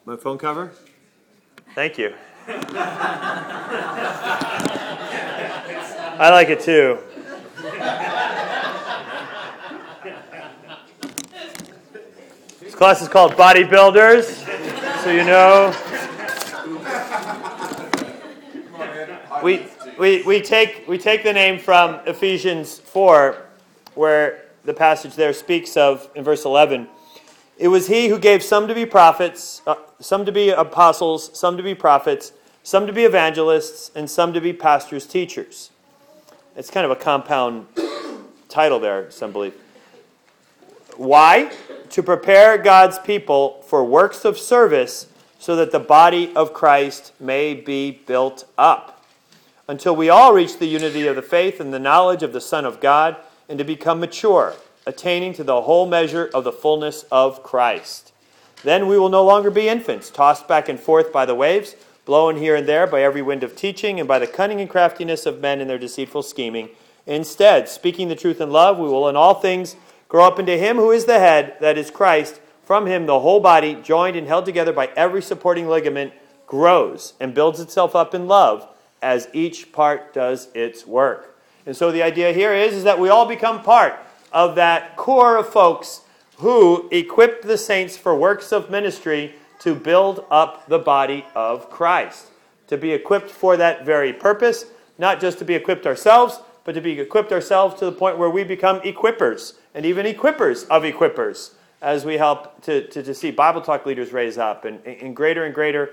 My phone cover? Thank you. I like it too. This class is called Bodybuilders, so you know. We take the name from Ephesians 4, where the passage there speaks of, in verse 11, it was he who gave some to be prophets, some to be apostles, some to be prophets, some to be evangelists, and some to be pastors, teachers. It's kind of a compound title there, some believe. Why? To prepare God's people for works of service so that the body of Christ may be built up, until we all reach the unity of the faith and the knowledge of the Son of God, and to become mature, attaining to the whole measure of the fullness of Christ. Then we will no longer be infants, tossed back and forth by the waves, blown here and there by every wind of teaching, and by the cunning and craftiness of men in their deceitful scheming. Instead, speaking the truth in love, we will in all things grow up into him who is the head, that is Christ. From him the whole body, joined and held together by every supporting ligament, grows and builds itself up in love, as each part does its work. And so the idea here is that we all become part of that core of folks who equip the saints for works of ministry to build up the body of Christ. To be equipped for that very purpose, not just to be equipped ourselves, but to be equipped ourselves to the point where we become equippers, and even equippers of equippers, as we help to see Bible Talk leaders raise up, and greater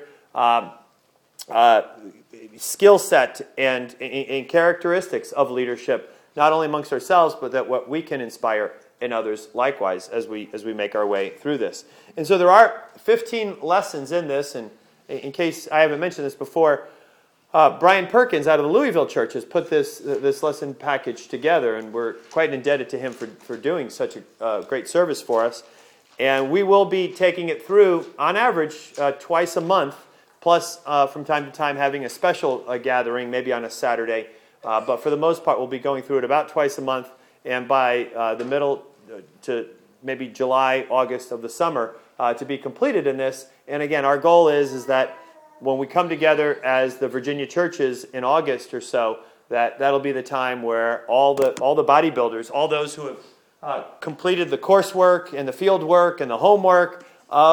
skill set and characteristics of leadership, not only amongst ourselves, but that what we can inspire in others likewise as we make our way through this. And so there are 15 lessons in this, and in case I haven't mentioned this before, Brian Perkins out of the Louisville church has put this lesson package together, and we're quite indebted to him for doing such a great service for us. And we will be taking it through, on average, twice a month, plus from time to time having a special gathering, maybe on a Saturday. But for the most part, we'll be going through it about twice a month, and by the middle to maybe July, August of the summer to be completed in this. And again, our goal is that when we come together as the Virginia churches in August or so, that'll be the time where all the bodybuilders, all those who have completed the coursework and the field work and the homework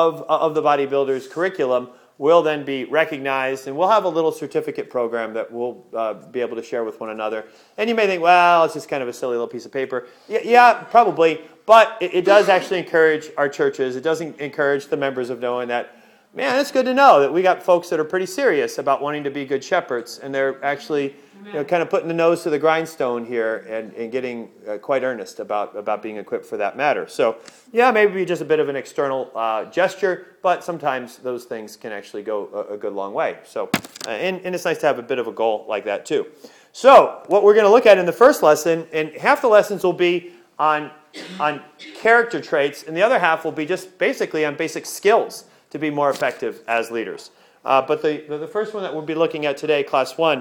of the bodybuilders curriculum will then be recognized, and we'll have a little certificate program that we'll be able to share with one another. And you may think, well, it's just kind of a silly little piece of paper. Yeah, probably, but it does actually encourage our churches. It does encourage the members of knowing that, man, it's good to know that we got folks that are pretty serious about wanting to be good shepherds, and they're actually kind of putting the nose to the grindstone here and getting quite earnest about being equipped for that matter. So, yeah, maybe just a bit of an external gesture, but sometimes those things can actually go a good long way. So, and it's nice to have a bit of a goal like that too. So, what we're going to look at in the first lesson, and half the lessons will be on character traits, and the other half will be just basically on basic skills to be more effective as leaders. But the first one that we'll be looking at today, Class 1,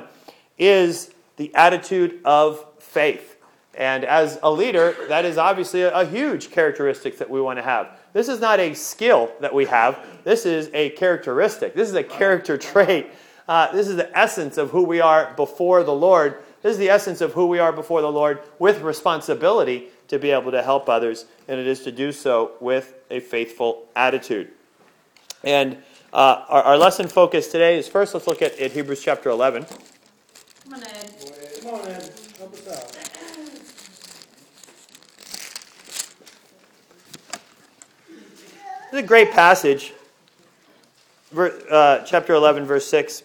is the attitude of faith. And as a leader, that is obviously a huge characteristic that we want to have. This is not a skill that we have. This is a characteristic. This is a character trait. This is the essence of who we are before the Lord. This is the essence of who we are before the Lord with responsibility to be able to help others, and it is to do so with a faithful attitude. And our lesson focus today is first, let's look at Hebrews chapter 11. Come on, Ed. Come on, Ed. Help us out. This is a great passage. Chapter 11, verse 6.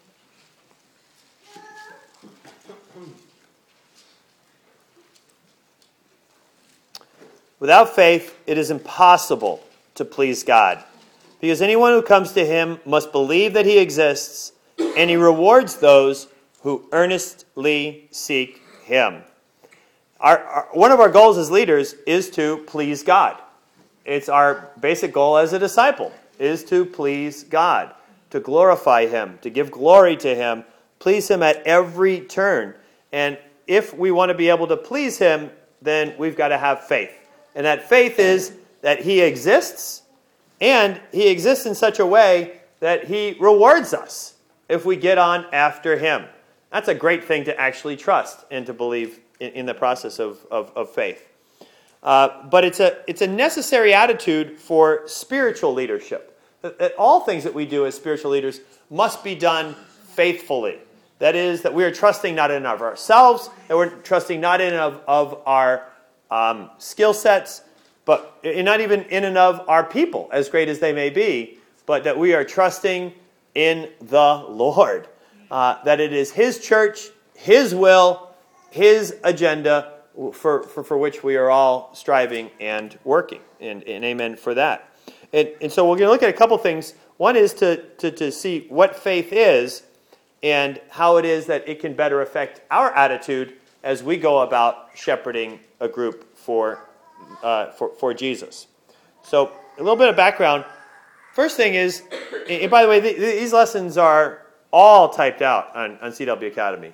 Without faith, it is impossible to please God, because anyone who comes to him must believe that he exists, and he rewards those who earnestly seek him. One of our goals as leaders is to please God. It's our basic goal as a disciple, is to please God, to glorify him, to give glory to him, please him at every turn. And if we want to be able to please him, then we've got to have faith. And that faith is that he exists, And he exists in such a way that he rewards us if we get on after him. That's a great thing to actually trust and to believe in the process of faith. But it's a necessary attitude for spiritual leadership. That all things that we do as spiritual leaders must be done faithfully. That is, that we are trusting not in and of ourselves, that we're trusting not in and of our skill sets, but not even in and of our people, as great as they may be, but that we are trusting in the Lord. That it is his church, his will, his agenda for which we are all striving and working. And amen for that. And so we're going to look at a couple things. One is to see what faith is and how it is that it can better affect our attitude as we go about shepherding a group for Jesus. So a little bit of background. First thing is, and by the way, these lessons are all typed out on CW Academy.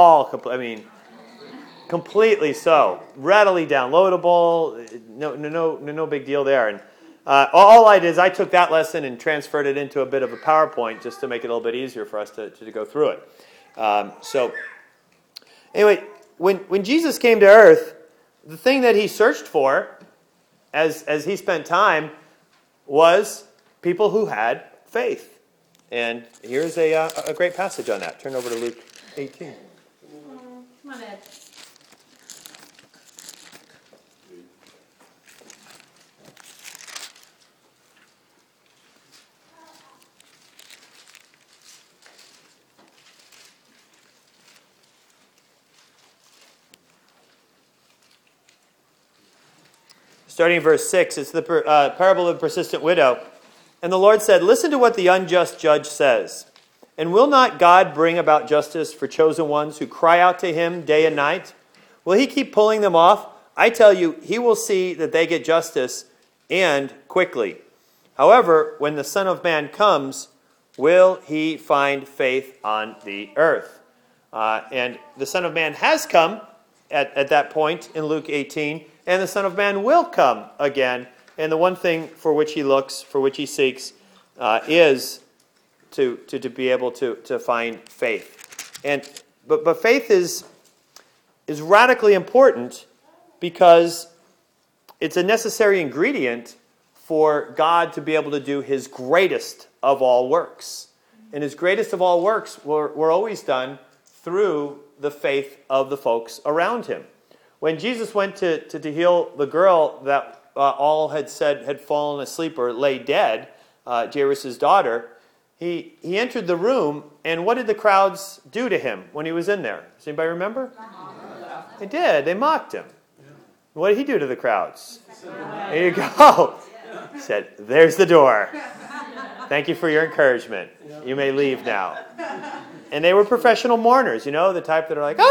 Completely so. Readily downloadable. No big deal there. And all I did is I took that lesson and transferred it into a bit of a PowerPoint just to make it a little bit easier for us to go through it. So anyway, when Jesus came to earth, the thing that he searched for as he spent time was people who had faith. And here's a great passage on that. Turn over to Luke 18. Come on, Ed. Starting in verse 6, it's the parable of the persistent widow. And the Lord said, "Listen to what the unjust judge says. And will not God bring about justice for chosen ones who cry out to him day and night? Will he keep pulling them off? I tell you, he will see that they get justice, and quickly. However, when the Son of Man comes, will he find faith on the earth?" And the Son of Man has come at that point in Luke 18, and the Son of Man will come again. And the one thing for which he looks, for which he seeks, is to be able to find faith. But faith is radically important because it's a necessary ingredient for God to be able to do his greatest of all works. And his greatest of all works were always done through the faith of the folks around him. When Jesus went to heal the girl that all had said had fallen asleep or lay dead, Jairus' daughter, he entered the room, and what did the crowds do to him when he was in there? Does anybody remember? They did. They mocked him. What did he do to the crowds? There you go. He said, "There's the door. Thank you for your encouragement. You may leave now." And they were professional mourners, the type that are like,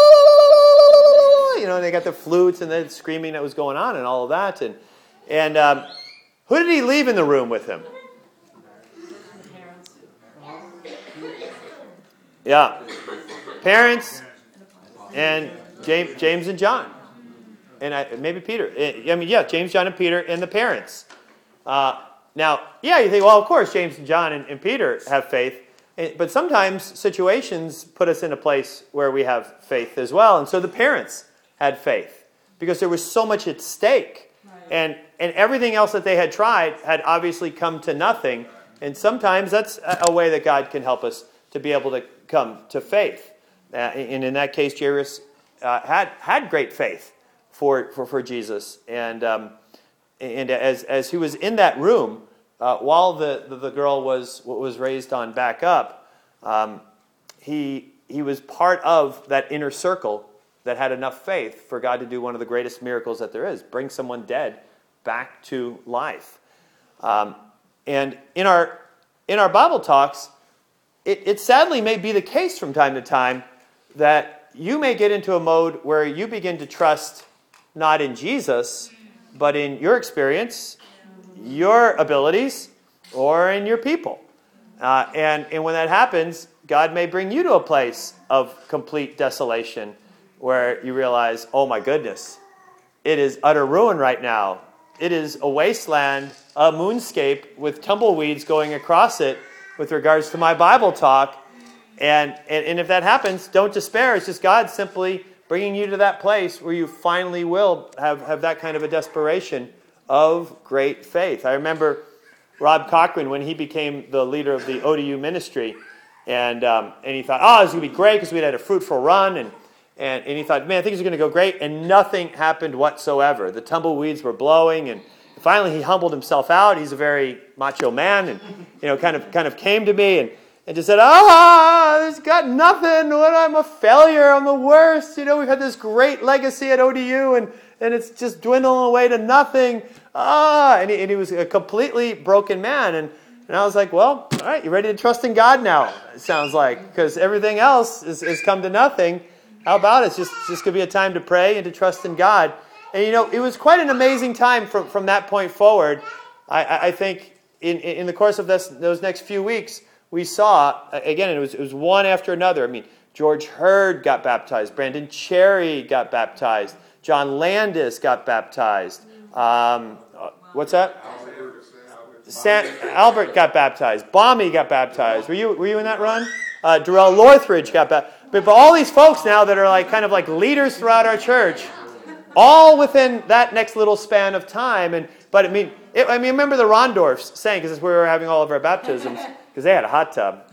and they got the flutes and the screaming that was going on and all of that. And who did he leave in the room with him? Yeah. Parents and James and John. And maybe Peter. James, John, and Peter, and the parents. Now, you think, well, of course, James and John and Peter have faith. But sometimes situations put us in a place where we have faith as well. And so the parents had faith because there was so much at stake. Right. And everything else that they had tried had obviously come to nothing. And sometimes that's a way that God can help us to be able to come to faith. And in that case, Jairus had great faith for Jesus. And as he was in that room, while the girl was raised on back up, he was part of that inner circle that had enough faith for God to do one of the greatest miracles that there is, bring someone dead back to life. And in our Bible talks, it sadly may be the case from time to time that you may get into a mode where you begin to trust not in Jesus, but in your experience, your abilities, or in your people. And when that happens, God may bring you to a place of complete desolation where you realize, oh my goodness, it is utter ruin right now. it is a wasteland, a moonscape with tumbleweeds going across it with regards to my Bible talk. And if that happens, don't despair. It's just God simply bringing you to that place where you finally will have that kind of a desperation of great faith. I remember Rob Cochran when he became the leader of the ODU ministry, and he thought, oh, this is going to be great because we had a fruitful run, and he thought, man, things are going to go great, and nothing happened whatsoever. The tumbleweeds were blowing, and finally he humbled himself out. He's a very macho man, and kind of came to me and just said, there's got nothing. I'm a failure. I'm the worst. We've had this great legacy at ODU, and it's just dwindling away to nothing. And he was a completely broken man. And I was like, well, all right, you ready to trust in God now, it sounds like, because everything else has come to nothing. How about it? It's just going to be a time to pray and to trust in God. And, it was quite an amazing time from that point forward. I think in the course of those next few weeks, we saw, again, it was one after another. I mean, George Hurd got baptized. Brandon Cherry got baptized. John Landis got baptized. What's that? Albert got baptized. Bommy got baptized. Were you in that run? Darrell Lorthridge got baptized. But all these folks now that are kind of leaders throughout our church, all within that next little span of time. But I remember the Rondorfs saying, because that's where we were having all of our baptisms, because they had a hot tub.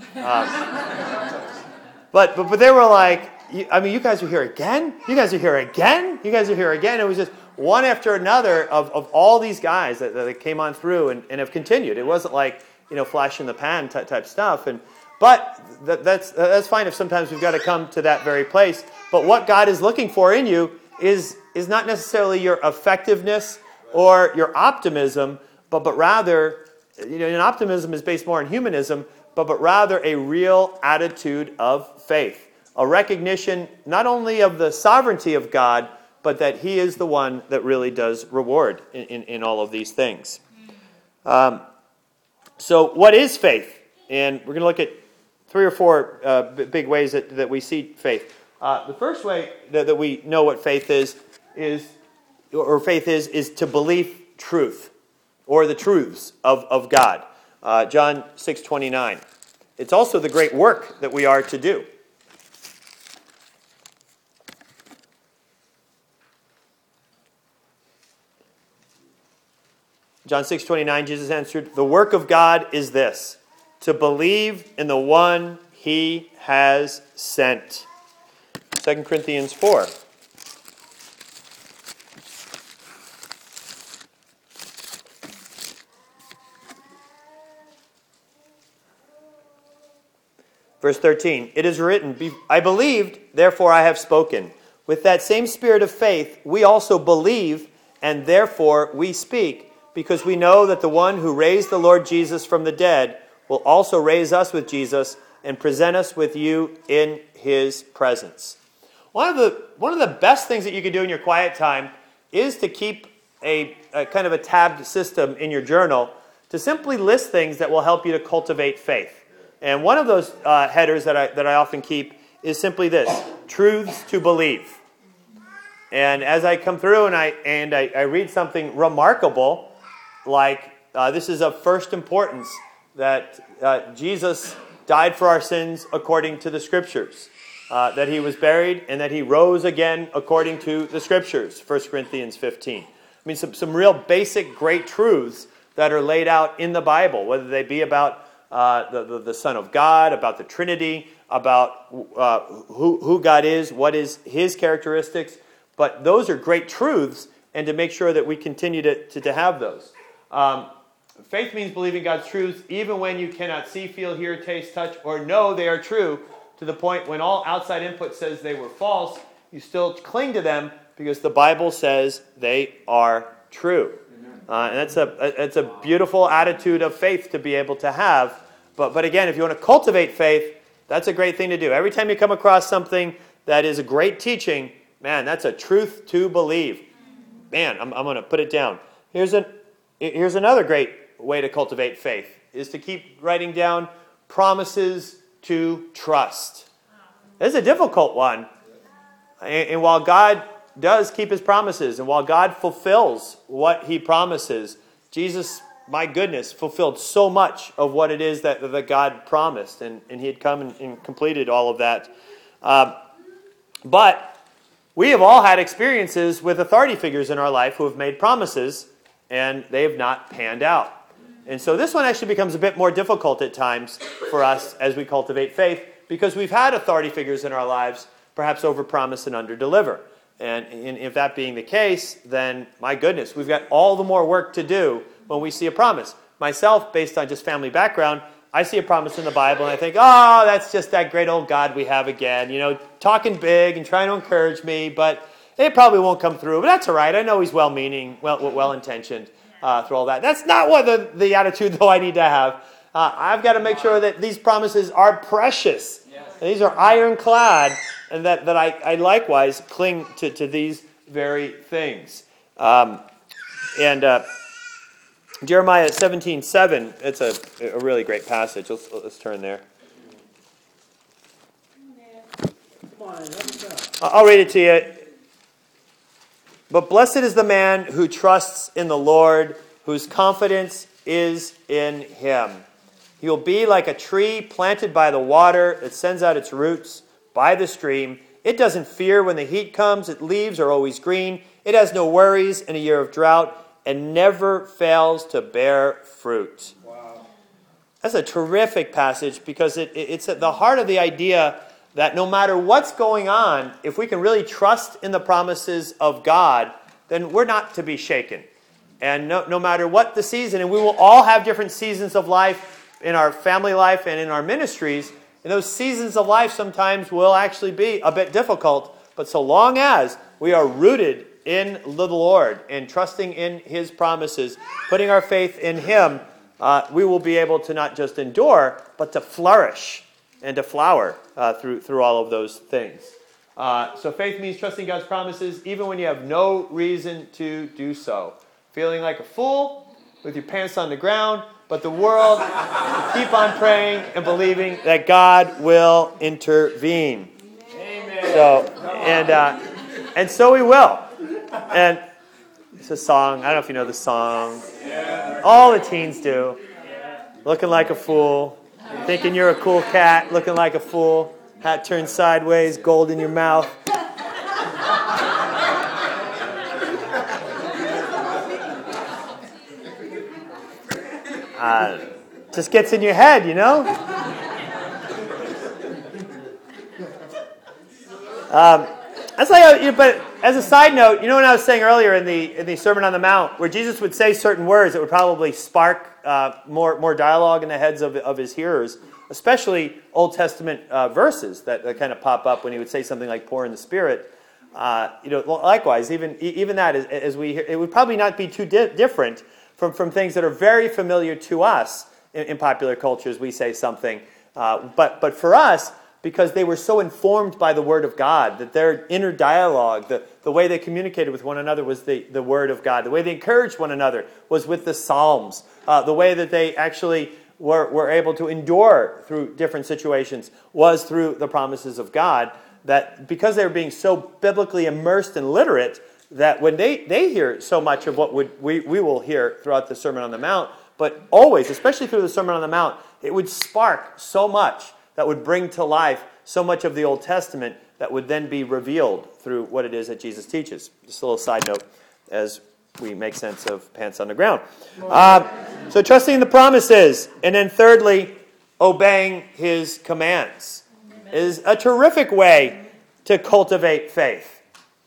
But they were like, you guys are here again? You guys are here again? You guys are here again? It was just one after another of all these guys that came on through and have continued. It wasn't like, flash in the pan type stuff. But that's fine if sometimes we've got to come to that very place. But what God is looking for in you is not necessarily your effectiveness or your optimism, but rather, and optimism is based more on humanism, but rather a real attitude of faith. A recognition not only of the sovereignty of God, but that He is the one that really does reward in all of these things. So what is faith? And we're going to look at 3 or 4 big ways that we see faith. The first way that we know what faith is to believe truth, or the truths of God. John 6:29. It's also the great work that we are to do. John 6:29, Jesus answered, "The work of God is this, to believe in the one He has sent." 2 Corinthians 4. Verse 13, "It is written, I believed, therefore I have spoken. With that same spirit of faith, we also believe, and therefore we speak, because we know that the one who raised the Lord Jesus from the dead will also raise us with Jesus and present us with you in His presence." One of the best things that you can do in your quiet time is to keep a kind of a tabbed system in your journal to simply list things that will help you to cultivate faith. And one of those headers that I often keep is simply this: truths to believe. And as I come through and I read something remarkable, like this is of first importance, that Jesus died for our sins according to the Scriptures, that He was buried and that He rose again according to the Scriptures, 1 Corinthians 15. I mean, some real basic great truths that are laid out in the Bible, whether they be about the Son of God, about the Trinity, about who God is, what is His characteristics. But those are great truths, and to make sure that we continue to have those. Faith means believing God's truths even when you cannot see, feel, hear, taste, touch, or know they are true, to the point when all outside input says they were false, you still cling to them because the Bible says they are true. And that's a beautiful attitude of faith to be able to have. But again, if you want to cultivate faith, that's a great thing to do. Every time you come across something that is a great teaching, man, that's a truth to believe. Man, I'm going to put it down. Here's another great way to cultivate faith, is to keep writing down promises to trust. This is a difficult one. And while God does keep his promises, and while God fulfills what he promises, Jesus, my goodness, fulfilled so much of what it is that God promised, and he had come and completed all of that. But we have all had experiences with authority figures in our life who have made promises, and they have not panned out. And so this one actually becomes a bit more difficult at times for us as we cultivate faith, because we've had authority figures in our lives perhaps overpromise and underdeliver. And if that being the case, then my goodness, we've got all the more work to do when we see a promise. Myself, based on just family background, I see a promise in the Bible and I think, oh, that's just that great old God we have again, talking big and trying to encourage me, but it probably won't come through. But that's all right. I know he's well-meaning, well-intentioned through all that. That's not what the attitude, though, I need to have. I've got to make sure that these promises are precious. And these are ironclad, and that I likewise cling to these very things. Jeremiah 17:7, it's a really great passage. Let's turn there. Come on, help us out. I'll read it to you. But blessed is the man who trusts in the Lord, whose confidence is in him. He will be like a tree planted by the water that sends out its roots by the stream. It doesn't fear when the heat comes. Its leaves are always green. It has no worries in a year of drought and never fails to bear fruit. Wow. That's a terrific passage because it's at the heart of the idea that no matter what's going on, if we can really trust in the promises of God, then we're not to be shaken. And no matter what the season, and we will all have different seasons of life in our family life and in our ministries, and those seasons of life sometimes will actually be a bit difficult, but so long as we are rooted in the Lord and trusting in his promises, putting our faith in him, we will be able to not just endure, but to flourish and to flower through all of those things. So faith means trusting God's promises even when you have no reason to do so. Feeling like a fool with your pants on the ground, but the world keep on praying and believing that God will intervene. Amen. So we will. And it's a song. I don't know if you know the song. Yeah. All the teens do. Looking like a fool. Thinking you're a cool cat. Looking like a fool. Hat turned sideways. Gold in your mouth. Just gets in your head, That's like, but as a side note, when I was saying earlier in the Sermon on the Mount, where Jesus would say certain words that would probably spark more dialogue in the heads of his hearers, especially Old Testament verses that kind of pop up when he would say something like "poor in the spirit." Likewise, even that as we hear, it would probably not be too different from things that are very familiar to us in popular cultures. We say something, but for us, because they were so informed by the Word of God, that their inner dialogue, the way they communicated with one another was the Word of God. The way they encouraged one another was with the Psalms. The way that they actually were able to endure through different situations was through the promises of God. That because they were being so biblically immersed and literate, that when they hear so much of what we will hear throughout the Sermon on the Mount, but always, especially through the Sermon on the Mount, it would spark so much that would bring to life so much of the Old Testament that would then be revealed through what it is that Jesus teaches. Just a little side note as we make sense of pants on the ground. So trusting in the promises. And then thirdly, obeying his commands is a terrific way to cultivate faith.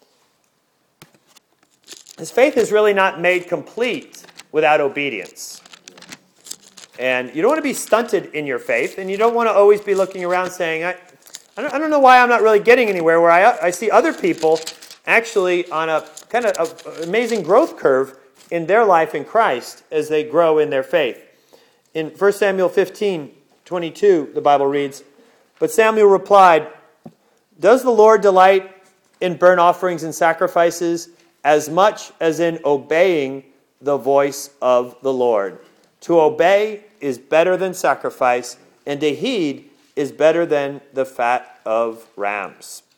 His faith is really not made complete without obedience. And you don't want to be stunted in your faith, and you don't want to always be looking around saying, I don't know why I'm not really getting anywhere, where I see other people actually on a kind of amazing growth curve in their life in Christ as they grow in their faith. In 1 Samuel 15:22, the Bible reads, "But Samuel replied, 'Does the Lord delight in burnt offerings and sacrifices as much as in obeying the voice of the Lord? To obey is better than sacrifice, and to heed is better than the fat of rams.'" Wow.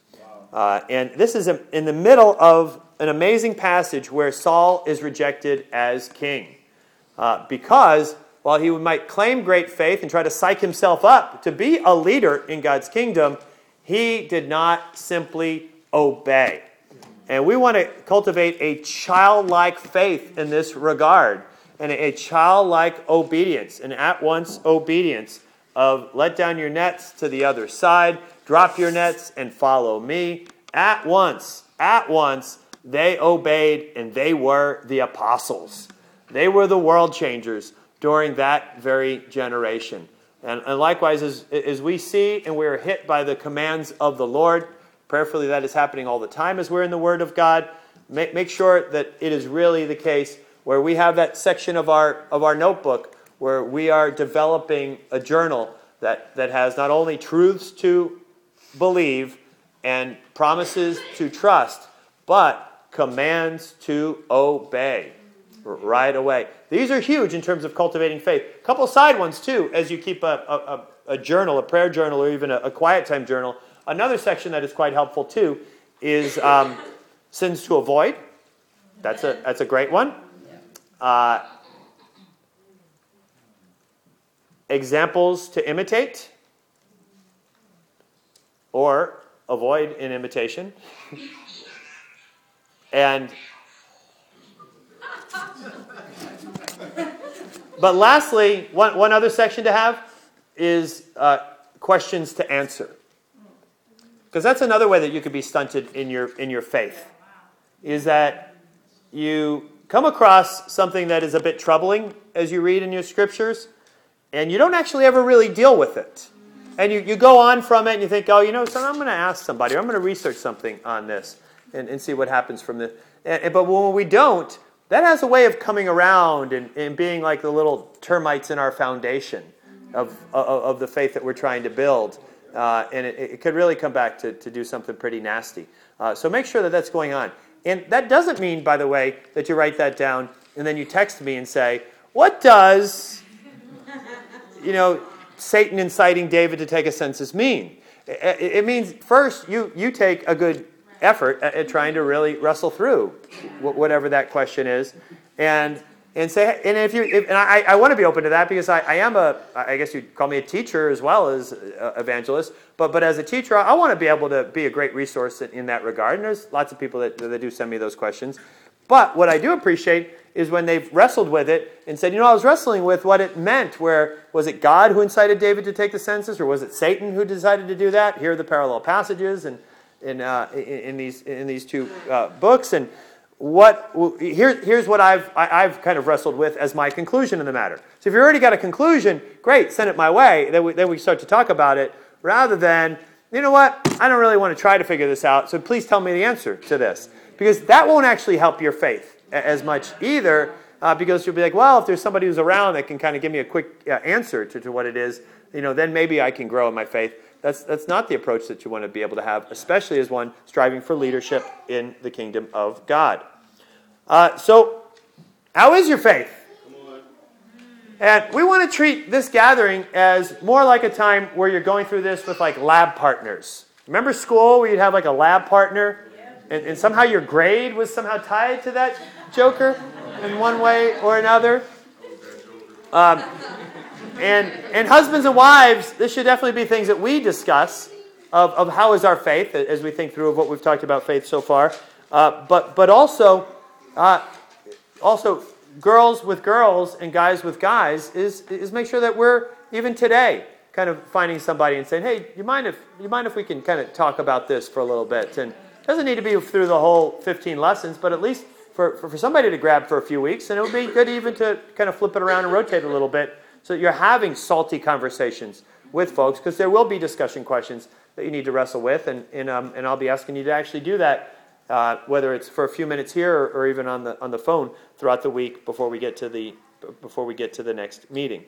And this is in the middle of an amazing passage where Saul is rejected as king. Because while he might claim great faith and try to psych himself up to be a leader in God's kingdom, he did not simply obey. And we want to cultivate a childlike faith in this regard, and a childlike obedience, an at-once obedience of let down your nets to the other side, drop your nets and follow me. At once, they obeyed, and they were the apostles. They were the world changers during that very generation. And likewise, as we see and we are hit by the commands of the Lord, prayerfully that is happening all the time as we're in the Word of God, make sure that it is really the case where we have that section of our notebook where we are developing a journal that has not only truths to believe and promises to trust, but commands to obey right away. These are huge in terms of cultivating faith. A couple side ones too, as you keep a journal, a prayer journal, or even a quiet time journal. Another section that is quite helpful too is sins to avoid. That's a great one. Examples to imitate or avoid in imitation. But lastly, one other section to have is questions to answer. Because that's another way that you could be stunted in your faith. Is that you come across something that is a bit troubling as you read in your scriptures, and you don't actually ever really deal with it. And you go on from it, and you think, so I'm going to ask somebody, or I'm going to research something on this, and see what happens from this. But when we don't, that has a way of coming around and being like the little termites in our foundation of the faith that we're trying to build. And it could really come back to do something pretty nasty. So make sure that that's going on. And that doesn't mean, by the way, that you write that down and then you text me and say, what does, Satan inciting David to take a census mean? It means, first, you take a good effort at trying to really wrestle through whatever that question is. And say, and I want to be open to that because I am I guess you'd call me a teacher as well as evangelist, but as a teacher, I want to be able to be a great resource in that regard. And there's lots of people that do send me those questions. But what I do appreciate is when they've wrestled with it and said, I was wrestling with what it meant. Where was it God who incited David to take the census, or was it Satan who decided to do that? Here are the parallel passages and in these two books. And here's what I've kind of wrestled with as my conclusion in the matter. So if you've already got a conclusion, great, send it my way. Then we start to talk about it rather than, I don't really want to try to figure this out, so please tell me the answer to this. Because that won't actually help your faith as much either, because you'll be like, well, if there's somebody who's around that can kind of give me a quick answer to what it is, then maybe I can grow in my faith. That's not the approach that you want to be able to have, especially as one striving for leadership in the kingdom of God. So, how is your faith? And we want to treat this gathering as more like a time where you're going through this with like lab partners. Remember school where you'd have like a lab partner? And somehow your grade was somehow tied to that joker in one way or another. And husbands and wives, this should definitely be things that we discuss of how is our faith as we think through of what we've talked about faith so far. But also girls with girls and guys with guys is make sure that we're even today kind of finding somebody and saying, hey, you mind if we can kind of talk about this for a little bit? And it doesn't need to be through the whole 15 lessons, but at least for somebody to grab for a few weeks, and it would be good even to kind of flip it around and rotate a little bit so that you're having salty conversations with folks, because there will be discussion questions that you need to wrestle with, and I'll be asking you to actually do that, whether it's for a few minutes here or even on the phone throughout the week before we get to the next meeting.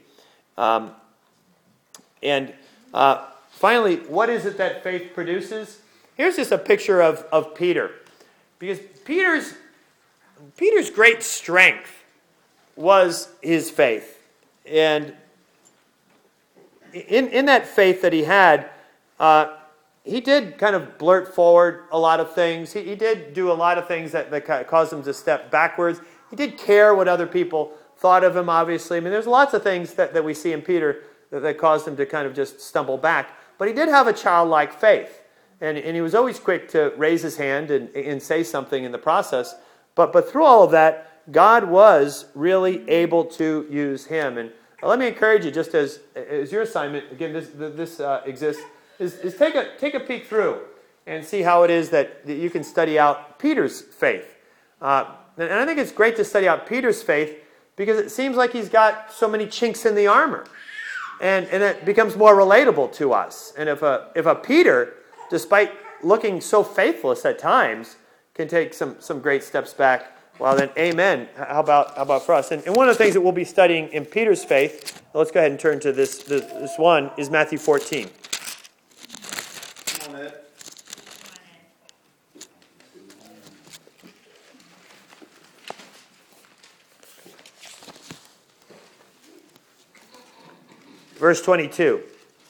Finally, what is it that faith produces? Here's just a picture of Peter, because Peter's great strength was his faith, and in that faith that he had, he did kind of blurt forward a lot of things. He did do a lot of things that caused him to step backwards. He did care what other people thought of him, obviously. I mean, there's lots of things that we see in Peter that caused him to kind of just stumble back. But he did have a childlike faith. And he was always quick to raise his hand and say something in the process. But through all of that, God was really able to use him. And let me encourage you, just as your assignment, again, this exists, is take a peek through and see how it is that you can study out Peter's faith. And I think it's great to study out Peter's faith because it seems like he's got so many chinks in the armor. And it becomes more relatable to us. And if a Peter, despite looking so faithless at times, can take some great steps back, well then, amen. How about for us? And one of the things that we'll be studying in Peter's faith, let's go ahead and turn to this one, is Matthew 14. Come on, Ed. Verse 22.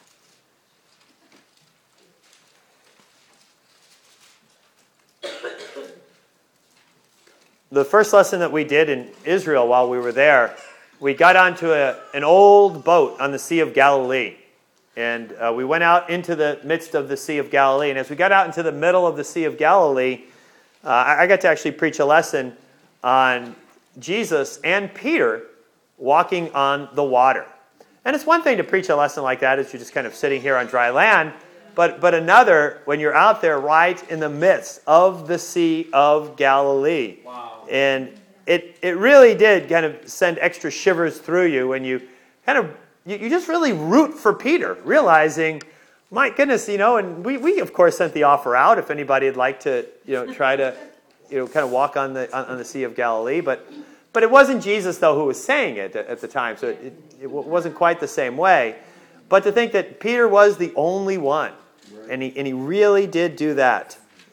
The first lesson that we did in Israel while we were there, we got onto an old boat on the Sea of Galilee. And we went out into the midst of the Sea of Galilee. And as we got out into the middle of the Sea of Galilee, I got to actually preach a lesson on Jesus and Peter walking on the water. And it's one thing to preach a lesson like that as you're just kind of sitting here on dry land, but another when you're out there right in the midst of the Sea of Galilee. Wow. And it really did kind of send extra shivers through you when you kind of, you just really root for Peter, realizing, my goodness, and we of course sent the offer out if anybody would like to, try to, kind of walk on the Sea of Galilee, but it wasn't Jesus, though, who was saying it at the time, so it wasn't quite the same way. But to think that Peter was the only one, and he really did do that.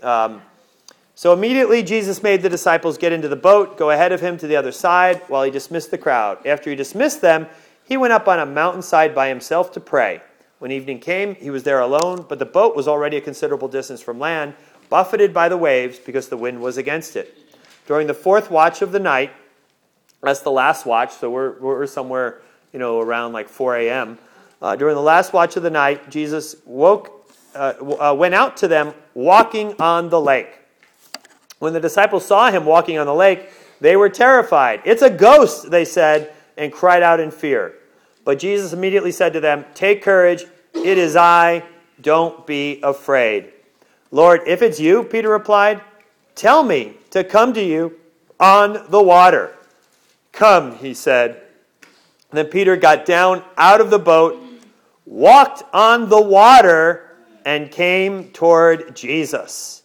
So immediately Jesus made the disciples get into the boat, go ahead of him to the other side, while he dismissed the crowd. After he dismissed them, he went up on a mountainside by himself to pray. When evening came, he was there alone, but the boat was already a considerable distance from land, buffeted by the waves because the wind was against it. During the fourth watch of the night, that's the last watch, so we're somewhere, around like 4 a.m. During the last watch of the night, Jesus went out to them walking on the lake. When the disciples saw him walking on the lake, they were terrified. "It's a ghost," they said, and cried out in fear. But Jesus immediately said to them, "Take courage, it is I, don't be afraid." "Lord, if it's you," Peter replied, "tell me to come to you on the water." "Come," he said. And then Peter got down out of the boat, walked on the water, and came toward Jesus.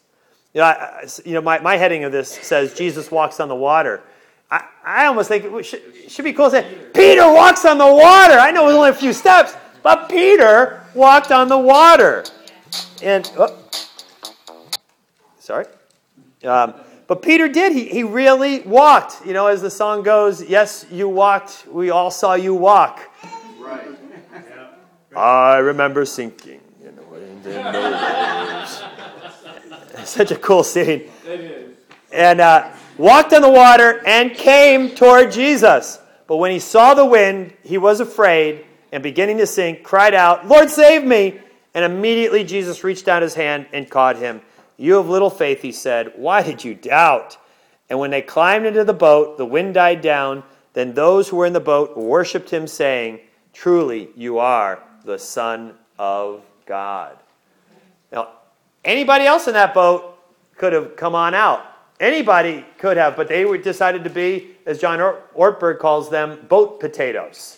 My heading of this says Jesus walks on the water. I almost think it should be cool to say, Peter walks on the water. I know it was only a few steps, but Peter walked on the water. And, sorry. But Peter did. He really walked. As the song goes, yes, you walked. We all saw you walk. Right. I remember sinking in the wind and the waves. Such a cool scene. It is. And walked on the water and came toward Jesus. But when he saw the wind, he was afraid and beginning to sink, cried out, "Lord, save me!" And immediately Jesus reached out his hand and caught him. "You have little faith," he said. "Why did you doubt?" And when they climbed into the boat, the wind died down. Then those who were in the boat worshipped him, saying, "Truly, you are the Son of God." Now, anybody else in that boat could have come on out. Anybody could have, but they decided to be, as John Ortberg calls them, boat potatoes.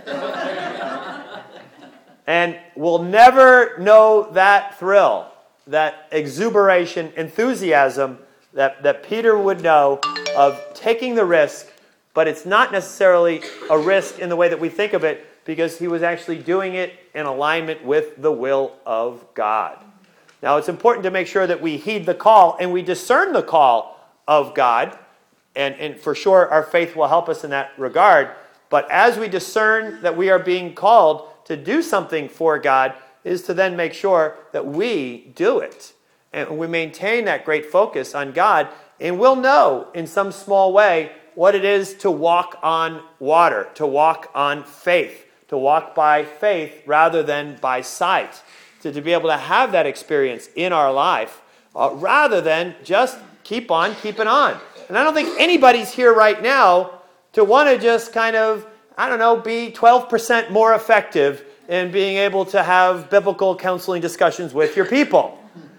And we'll never know that thrill, that exuberation, enthusiasm that Peter would know of taking the risk, but it's not necessarily a risk in the way that we think of it, because he was actually doing it in alignment with the will of God. Now, it's important to make sure that we heed the call and we discern the call of God, and for sure our faith will help us in that regard. But as we discern that we are being called to do something for God, is to then make sure that we do it. And we maintain that great focus on God, and we'll know in some small way what it is to walk on water, to walk on faith, to walk by faith rather than by sight, to be able to have that experience in our life rather than just keep on keeping on. And I don't think anybody's here right now to want to just kind of, be 12% more effective in being able to have biblical counseling discussions with your people.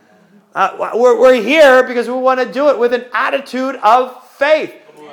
We're here because we want to do it with an attitude of faith.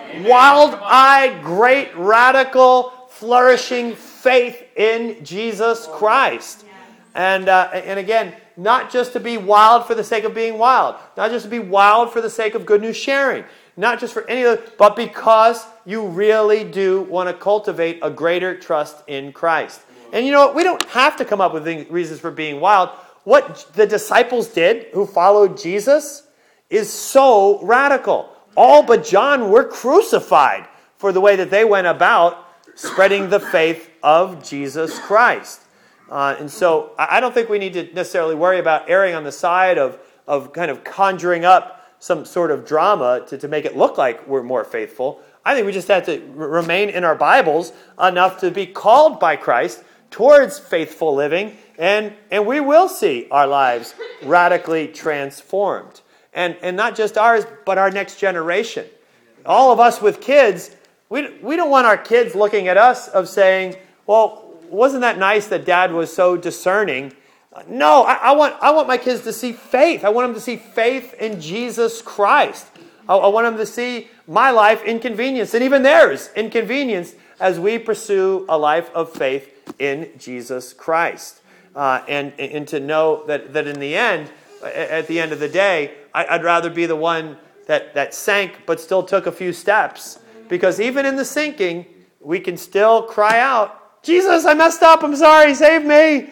Wild-eyed, great, radical, flourishing faith in Jesus Christ. And again, not just to be wild for the sake of being wild. Not just to be wild for the sake of good news sharing. Not just for any other, but because you really do want to cultivate a greater trust in Christ. And you know what? We don't have to come up with reasons for being wild. What the disciples did who followed Jesus is so radical. All but John were crucified for the way that they went about spreading the faith of Jesus Christ. And so I don't think we need to necessarily worry about erring on the side of kind of conjuring up some sort of drama to make it look like we're more faithful. I think we just have to remain in our Bibles enough to be called by Christ towards faithful living, and we will see our lives radically transformed. And not just ours, but our next generation. All of us with kids, we don't want our kids looking at us of saying, well, wasn't that nice that Dad was so discerning? No, I want my kids to see faith. I want them to see faith in Jesus Christ. I want them to see my life inconvenience, and even theirs inconvenience, as we pursue a life of faith in Jesus Christ. And to know that in the end, at the end of the day, I'd rather be the one that sank but still took a few steps. Because even in the sinking, we can still cry out, Jesus, I messed up. I'm sorry. Save me.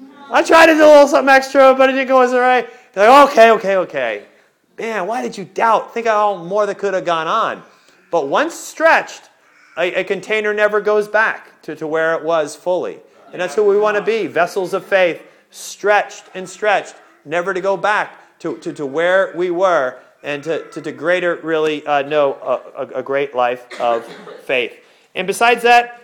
I tried to do a little something extra, but it didn't go as right. They're like, okay. Man, why did you doubt? Think of all more that could have gone on. But once stretched, a container never goes back to where it was fully. And that's who we want to be, vessels of faith, stretched, never to go back to where we were, and to greater really know a great life of faith. And besides that,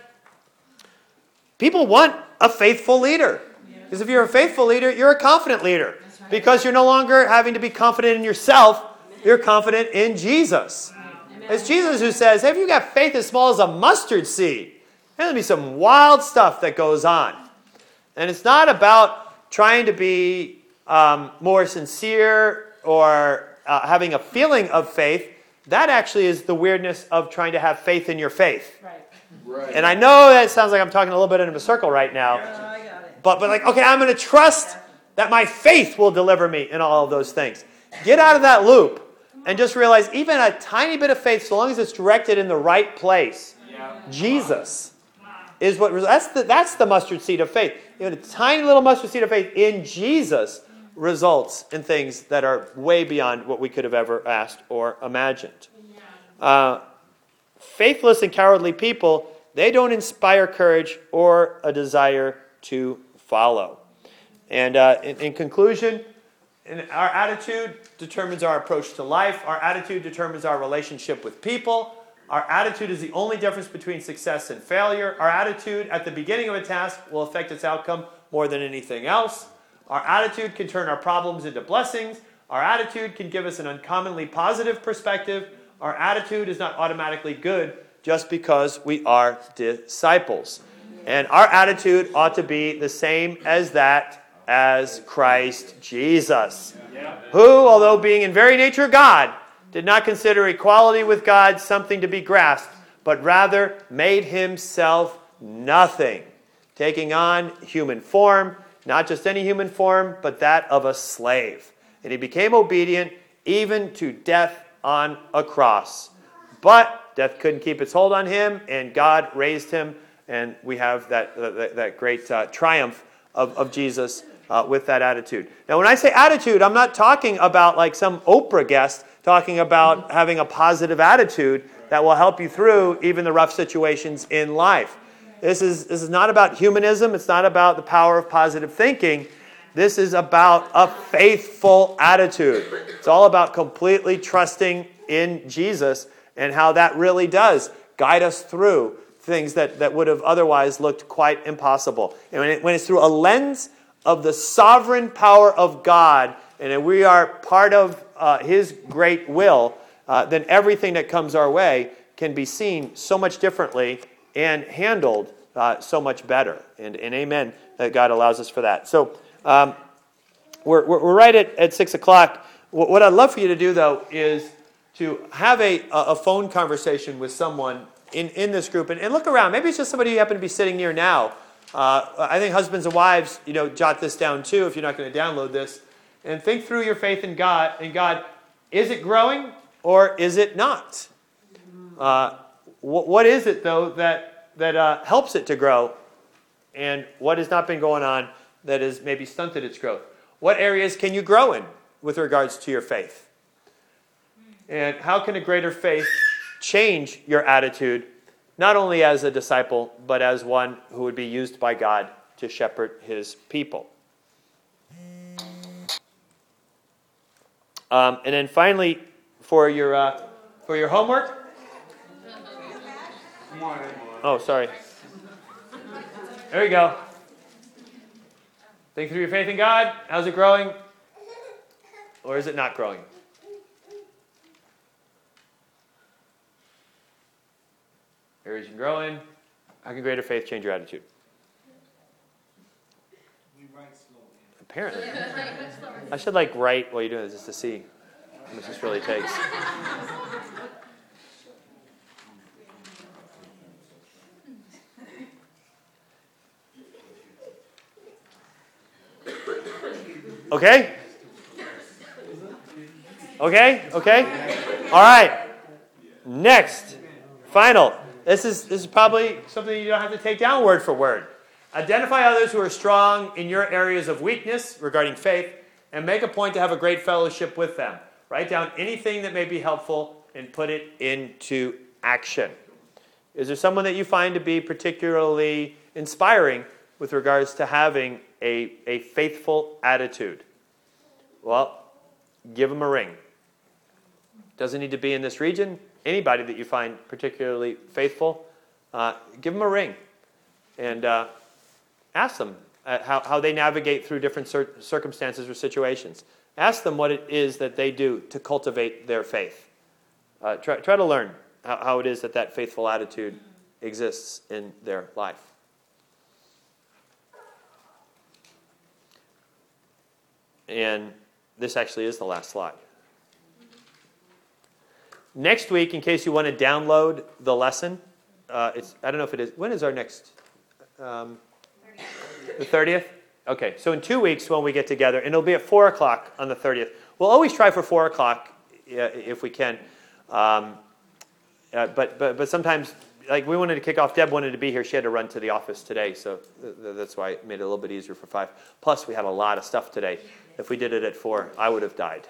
people want a faithful leader. Because if you're a faithful leader, you're a confident leader. Because you're no longer having to be confident in yourself, you're confident in Jesus. It's Jesus who says, hey, if you've got faith as small as a mustard seed, there'll be some wild stuff that goes on. And it's not about trying to be more sincere or having a feeling of faith. That actually is the weirdness of trying to have faith in your faith. Right. And I know that sounds like I'm talking a little bit in a circle right now. I got it. But like, okay, I'm going to trust that my faith will deliver me in all of those things. Get out of that loop and just realize even a tiny bit of faith, so long as it's directed in the right place, Jesus is what that's the mustard seed of faith. Even a tiny little mustard seed of faith in Jesus results in things that are way beyond what we could have ever asked or imagined. Faithless and cowardly people, they don't inspire courage or a desire to follow. And in conclusion, our attitude determines our approach to life. Our attitude determines our relationship with people. Our attitude is the only difference between success and failure. Our attitude at the beginning of a task will affect its outcome more than anything else. Our attitude can turn our problems into blessings. Our attitude can give us an uncommonly positive perspective. Our attitude is not automatically good just because we are disciples. And our attitude ought to be the same as that as Christ Jesus, who, although being in very nature God, did not consider equality with God something to be grasped, but rather made himself nothing, taking on human form, not just any human form, but that of a slave. And he became obedient even to death on a cross. But death couldn't keep its hold on him, and God raised him, and we have that great triumph of Jesus with that attitude. Now, when I say attitude, I'm not talking about like some Oprah guest talking about having a positive attitude that will help you through even the rough situations in life. This is not about humanism. It's not about the power of positive thinking. This is about a faithful attitude. It's all about completely trusting in Jesus and how that really does guide us through things that would have otherwise looked quite impossible. And when it's through a lens of the sovereign power of God, and we are part of His great will, then everything that comes our way can be seen so much differently and handled so much better. And amen, that God allows us for that. So we're right at 6 o'clock. What I'd love for you to do, though, is to have a phone conversation with someone in this group and look around. Maybe it's just somebody you happen to be sitting near now. I think husbands and wives, jot this down too if you're not going to download this. And think through your faith in God. And God, is it growing or is it not? What is it, though, that helps it to grow? And what has not been going on that has maybe stunted its growth? What areas can you grow in with regards to your faith? And how can a greater faith change your attitude, not only as a disciple, but as one who would be used by God to shepherd His people? And then finally, for your homework. Oh, sorry. There we go. Think through your faith in God. How's it growing? Or is it not growing? Areas you can grow in. How can greater faith change your attitude? Apparently. I should write while you're doing this just to see how much this really takes. Okay? Okay? All right. Next. Final. This is probably something you don't have to take down word for word. Identify others who are strong in your areas of weakness regarding faith and make a point to have a great fellowship with them. Write down anything that may be helpful and put it into action. Is there someone that you find to be particularly inspiring with regards to having a faithful attitude? Well, give them a ring. Doesn't need to be in this region. Anybody that you find particularly faithful, give them a ring. And ask them how they navigate through different circumstances or situations. Ask them what it is that they do to cultivate their faith. Try to learn how it is that faithful attitude exists in their life. And this actually is the last slide. Next week, in case you want to download the lesson, I don't know if it is. When is our next? The 30th? Okay, so in 2 weeks when we get together, and it'll be at 4 o'clock on the 30th. We'll always try for 4 o'clock if we can. But sometimes, we wanted to kick off. Deb wanted to be here. She had to run to the office today, so that's why it made it a little bit easier for 5. Plus, we had a lot of stuff today. If we did it at 4, I would have died.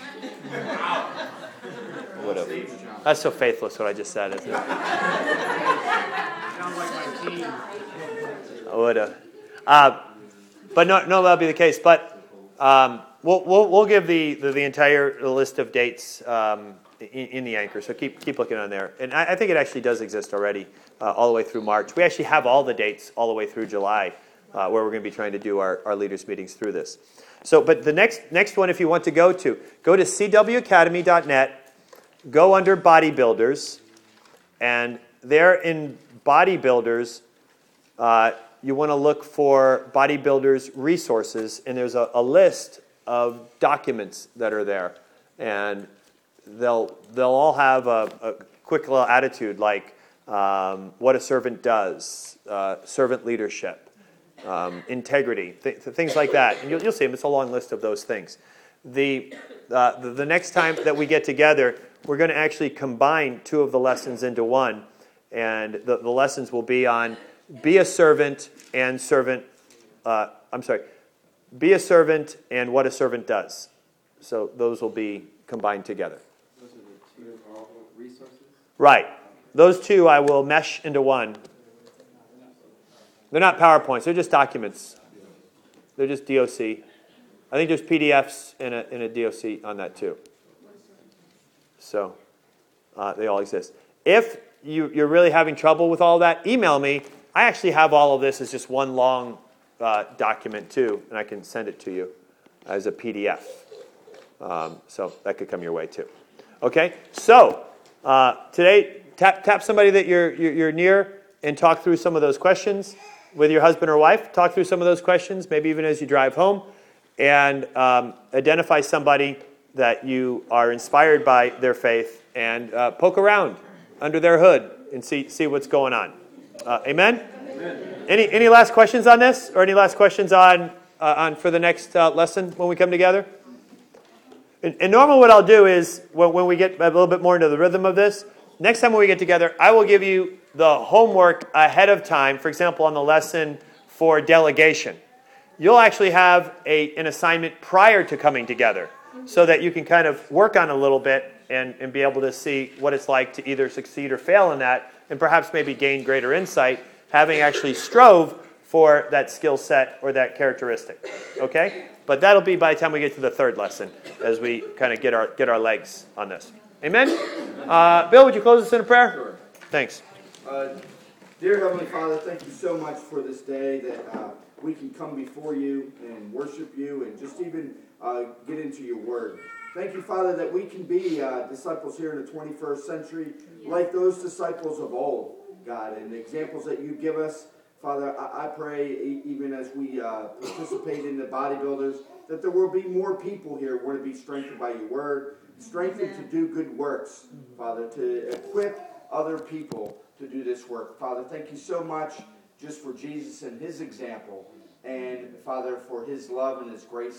Would have. That's so faithless what I just said, isn't it? Sounds like my team. I would have. But no, that'll be the case. But we'll give the entire list of dates in the anchor. So keep looking on there. And I think it actually does exist already all the way through March. We actually have all the dates all the way through July where we're going to be trying to do our leaders meetings through this. So, but the next one, if you want to go to cwacademy.net, go under bodybuilders, and there in bodybuilders, you want to look for bodybuilders resources, and there's a list of documents that are there, and they'll all have a quick little attitude like what a servant does, servant leadership. Integrity, things like that, and you'll see them. It's a long list of those things. The next time that we get together, we're going to actually combine 2 of the lessons into one, and the lessons will be on be a servant and be a servant and what a servant does. So those will be combined together. Those are the 2 resources? Right. Those 2 I will mesh into one. They're not PowerPoints. They're just documents. They're just DOC. I think there's PDFs in a DOC on that too. So they all exist. If you're really having trouble with all that, email me. I actually have all of this as just one long document too, and I can send it to you as a PDF. So that could come your way too. Okay, so today, tap somebody that you're near and talk through some of those questions with your husband or wife. Talk through some of those questions, maybe even as you drive home, and identify somebody that you are inspired by their faith, and poke around under their hood and see what's going on. Amen? Amen. Any last questions on this, or any last questions on for the next lesson when we come together? And normally what I'll do is, when we get a little bit more into the rhythm of this, next time when we get together, I will give you the homework ahead of time. For example, on the lesson for delegation, you'll actually have an assignment prior to coming together, so that you can kind of work on a little bit and be able to see what it's like to either succeed or fail in that, and perhaps maybe gain greater insight, having actually strove for that skill set or that characteristic. Okay? But that'll be by the time we get to the third lesson, as we kind of get our legs on this. Amen? Bill, would you close us in a prayer? Sure. Thanks. Dear Heavenly Father, thank you so much for this day that we can come before you and worship you and just even get into your word. Thank you, Father, that we can be disciples here in the 21st century, like those disciples of old, God, and the examples that you give us. Father, I pray, even as we participate in the bodybuilders, that there will be more people here who want to be strengthened by your word, strengthened to do good works, Father, to equip other people to do this work. Father, thank you so much just for Jesus and his example, and, Father, for his love and his grace